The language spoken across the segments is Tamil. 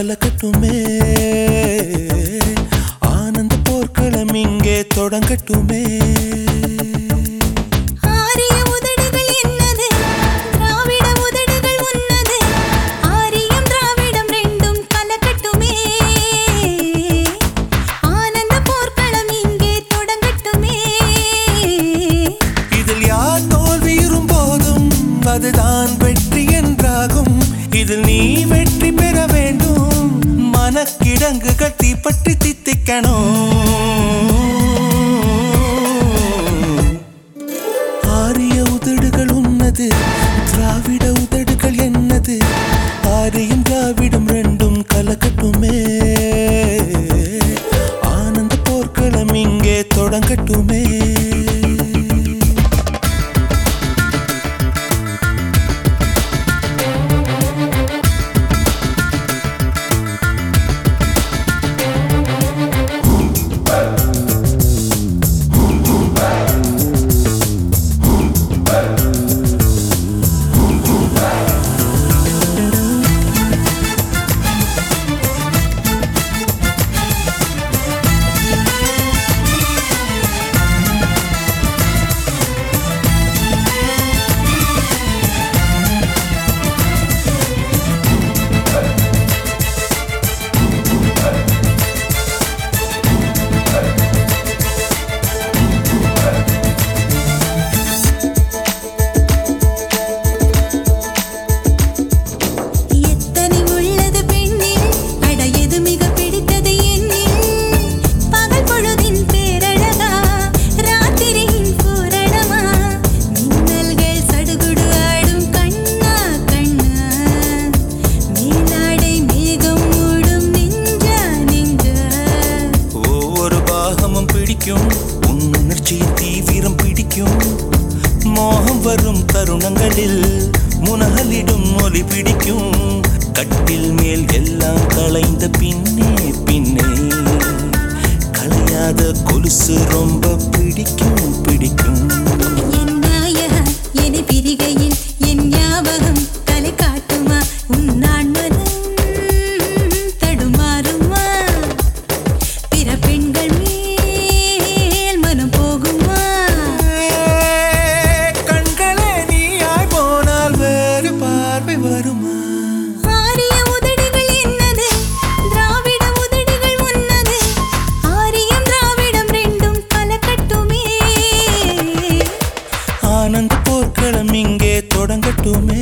கலக்கட்டுமே ஆனந்த போர்க்களம் இங்கே தொடங்கட்டுமே அதுதான் வெற்றி என்றாகும் இதில் நீ வெற்றி பெற வேண்டும் மனக்கிடங்குகள் தீப்பற்றி தித்திக்கணும் ஆரிய உதடுகள் உன்னது திராவிட உதடுகள் என்னது ஆரியும் திராவிடம் ரெண்டும் கலக்கட்டுமே ஆனந்த போர்க்களம் இங்கே தொடங்கட்டுமே உணர்ச்சியின் தீவிரம் பிடிக்கும் மோகம் வரும் தருணங்களில் முனகலிடும் ஒலி பிடிக்கும் கட்டில் மேல் எல்லாம் களைந்த பின்னே பின்னே களையாத கொலுசு ரொம்ப பிடிக்கும் பிடிக்கும் என் ஞாபகம் தலை காட்டுமா உன் நான் மனம் தடுமாறுமா பிற பெண்கள் ஆனந்த போர்க்களம் இங்கே தொடங்கட்டுமே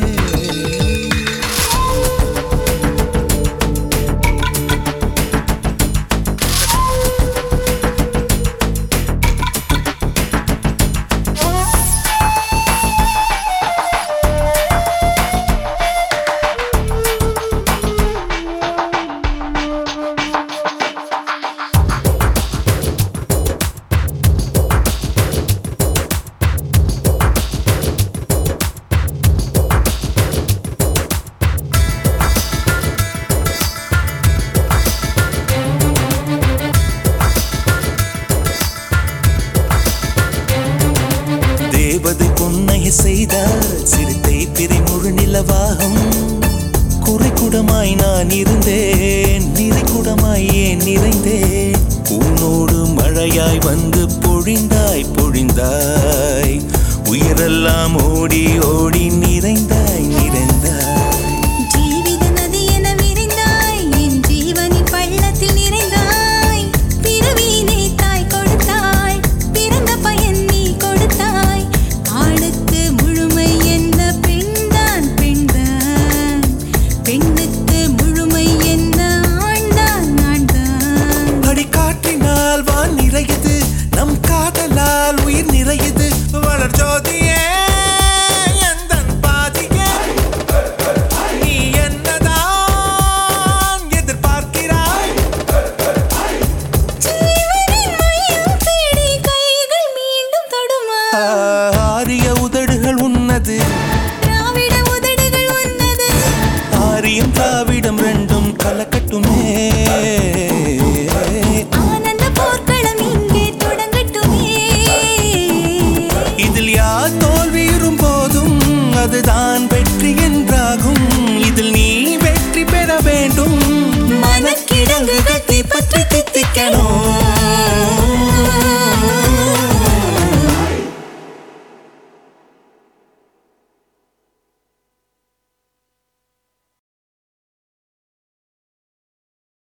தேவதை பொன்னையை செய்தால் சிறுத்தை பிறை முழு நிலவாகும் குறைக்குடமாய் நான் இருந்தேன் நிறைக்குடமாய் ஏன் நிறைந்தேன் உன்னோடு மழையாய் வந்து பொழிந்தாய் பொழிந்தாய் உயிரெல்லாம் ஓடி ஓடி நிறைந்தாய் நிறைந்தாய் ஜீவித நதி என விரிந்தாய் என் ஜீவனின் பள்ளத்தில் நிறைந்தாய் பிறவியினை தாய் கொடுத்தாய் பிறந்த பயன் நீ கொடுத்தாய் ஆணுக்கு முழுமை என்ன பெண்தான் பெண்தான் பெண்ணுக்கு முழுமை என்ன ஆண்தான் ஆண்தான் அடிக்காற்றினால் வான் நிறையுது நம் காதலால் உயிர் நிறையுது வளர் ஜோதியே எந்தன் பாதியே நீ என்னதான் எதிர்பார்க்கிறாய் ஜீவனின் மையம் தேடி கைகள் மீண்டும் தொடுமா ஆரிய உதடுகள் உன்னது திராவிட உதடுகள் உன்னது ஆரியம்